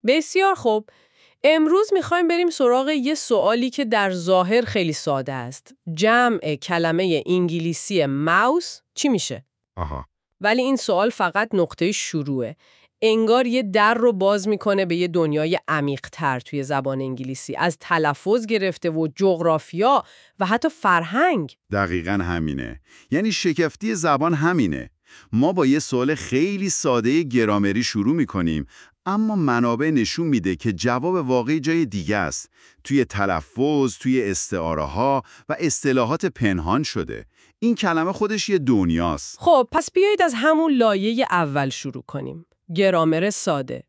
بسیار خوب. امروز میخوایم بریم سراغ یه سوالی که در ظاهر خیلی ساده است. جمع کلمه انگلیسی ماوس چی میشه؟ آها. ولی این سوال فقط نقطه شروعه. انگار یه در رو باز میکنه به یه دنیای عمیق‌تر توی زبان انگلیسی، از تلفظ گرفته و جغرافیا و حتی فرهنگ. دقیقاً همینه. یعنی شگفتی زبان همینه. ما با یه سوال خیلی ساده گرامری شروع میکنیم، اما منابع نشون میده که جواب واقعی جای دیگه است. توی تلفظ، توی استعاره‌ها و اصطلاحات پنهان شده. این کلمه خودش یه دنیاست. خب پس بیایید از همون لایه اول شروع کنیم. گرامر ساده.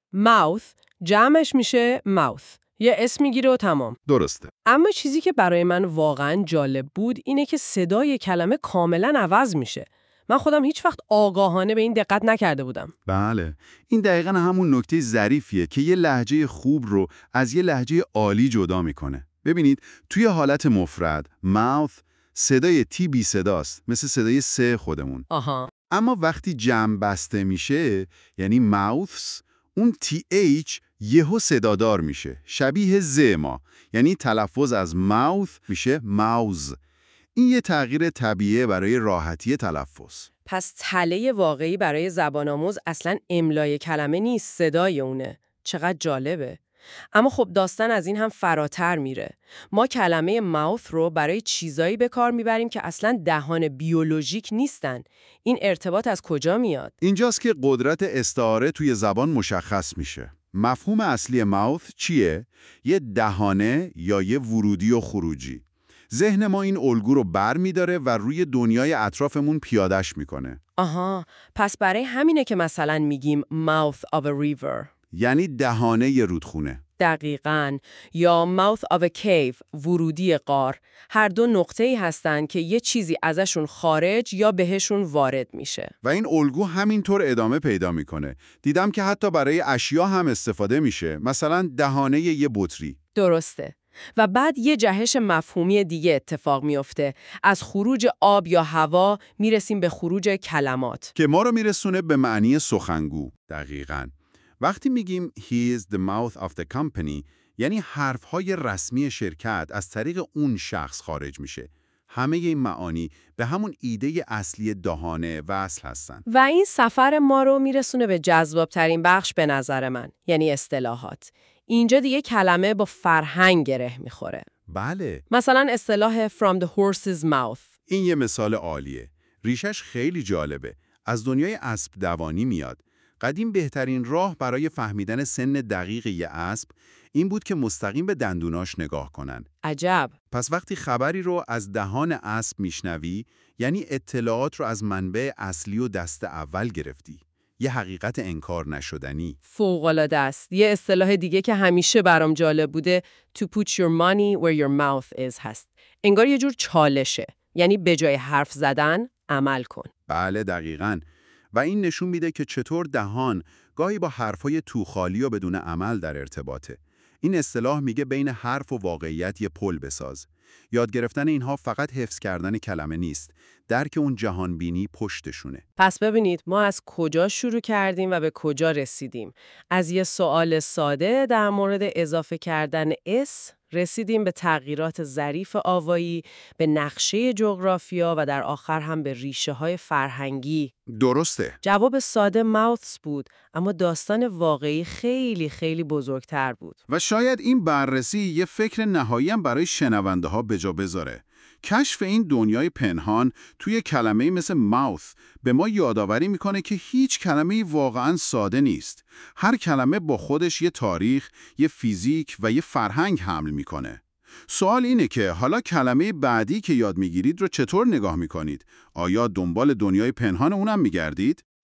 ماوث جمعش میشه ماوث. یه اسم میگیره و تمام. درسته. اما چیزی که برای من واقعاً جالب بود اینه که صدای کلمه کاملاً عوض میشه. من خودم هیچ وقت آگاهانه به این دقت نکرده بودم. بله، این دقیقاً همون نکته ظریفیه که یه لهجه خوب رو از یه لهجه عالی جدا میکنه. ببینید، توی حالت مفرد mouth صدای تی بی صداست، مثل صدای س خودمون. آها. اما وقتی جمع بسته میشه، یعنی mouths، اون TH یهو صدادار میشه، شبیه ز ما. یعنی تلفظ از mouth میشه mouths. این یه تغییر طبیعیه برای راحتی تلفظ. پس تله واقعی برای زبان آموز اصلاً املای کلمه نیست، صدای اونه. چقدر جالبه. اما خب داستان از این هم فراتر میره. ما کلمه ماوث رو برای چیزایی به کار میبریم که اصلاً دهان بیولوژیک نیستن. این ارتباط از کجا میاد؟ اینجاست که قدرت استعاره توی زبان مشخص میشه. مفهوم اصلی mouth چیه؟ یه دهانه یا یه ورودی و خروجی. ذهن ما این الگو رو بر می‌داره و روی دنیای اطرافمون پیادش میکنه. آها، پس برای همینه که مثلا میگیم mouth of a river. یعنی دهانه ی رودخونه. دقیقاً. یا mouth of a cave، ورودی غار. هر دو نقطه‌ای هستن که یه چیزی ازشون خارج یا بهشون وارد میشه. و این الگو همینطور ادامه پیدا میکنه. دیدم که حتی برای اشیا هم استفاده میشه. مثلا دهانه یه بطری. درسته. و بعد یه جهش مفهومی دیگه اتفاق میفته. از خروج آب یا هوا میرسیم به خروج کلمات که ما رو میرسونه به معنی سخنگو. دقیقاً. وقتی میگیم he is the mouth of the company، یعنی حرفهای رسمی شرکت از طریق اون شخص خارج میشه. همه این معانی به همون ایده اصلی دهانه وصل هستن. و این سفر ما رو میرسونه به جذابترین بخش به نظر من، یعنی اصطلاحات. اینجا دیگه کلمه با فرهنگ گره میخوره. بله. مثلا اصطلاح from the horse's mouth. این یه مثال عالیه. ریشش خیلی جالبه. از دنیای اسب دوانی میاد. قدیم بهترین راه برای فهمیدن سن دقیق یه اسب این بود که مستقیم به دندوناش نگاه کنن. عجب. پس وقتی خبری رو از دهان اسب میشنوی، یعنی اطلاعات رو از منبع اصلی و دست اول گرفتی. یه حقیقت انکار نشدنی. فوق‌العاده است. یه اصطلاح دیگه که همیشه برام جالب بوده to put your money where your mouth is هست. انگار یه جور چالشه. یعنی به جای حرف زدن عمل کن. بله دقیقاً. و این نشون میده که چطور دهان گاهی با حرفای توخالی و بدون عمل در ارتباطه. این اصطلاح میگه بین حرف و واقعیت یه پل بساز. یاد گرفتن اینها فقط حفظ کردن کلمه نیست، درک اون جهان بینی پشتشونه. پس ببینید ما از کجا شروع کردیم و به کجا رسیدیم. از یه سوال ساده در مورد اضافه کردن اس رسیدیم به تغییرات ظریف آوایی، به نقشه جغرافیا و در آخر هم به ریشه‌های فرهنگی. درسته. جواب ساده ماوث بود، اما داستان واقعی خیلی خیلی بزرگتر بود. و شاید این بررسی یه فکر نهایی هم برای شنونده ها به جا بذاره. کشف این دنیای پنهان توی کلمه‌ای مثل mouth به ما یادآوری میکنه که هیچ کلمه‌ای واقعاً ساده نیست. هر کلمه با خودش یه تاریخ، یه فیزیک و یه فرهنگ حمل میکنه. سوال اینه که حالا کلمه بعدی که یاد میگیرید رو چطور نگاه میکنید؟ آیا دنبال دنیای پنهان اونم میگردید؟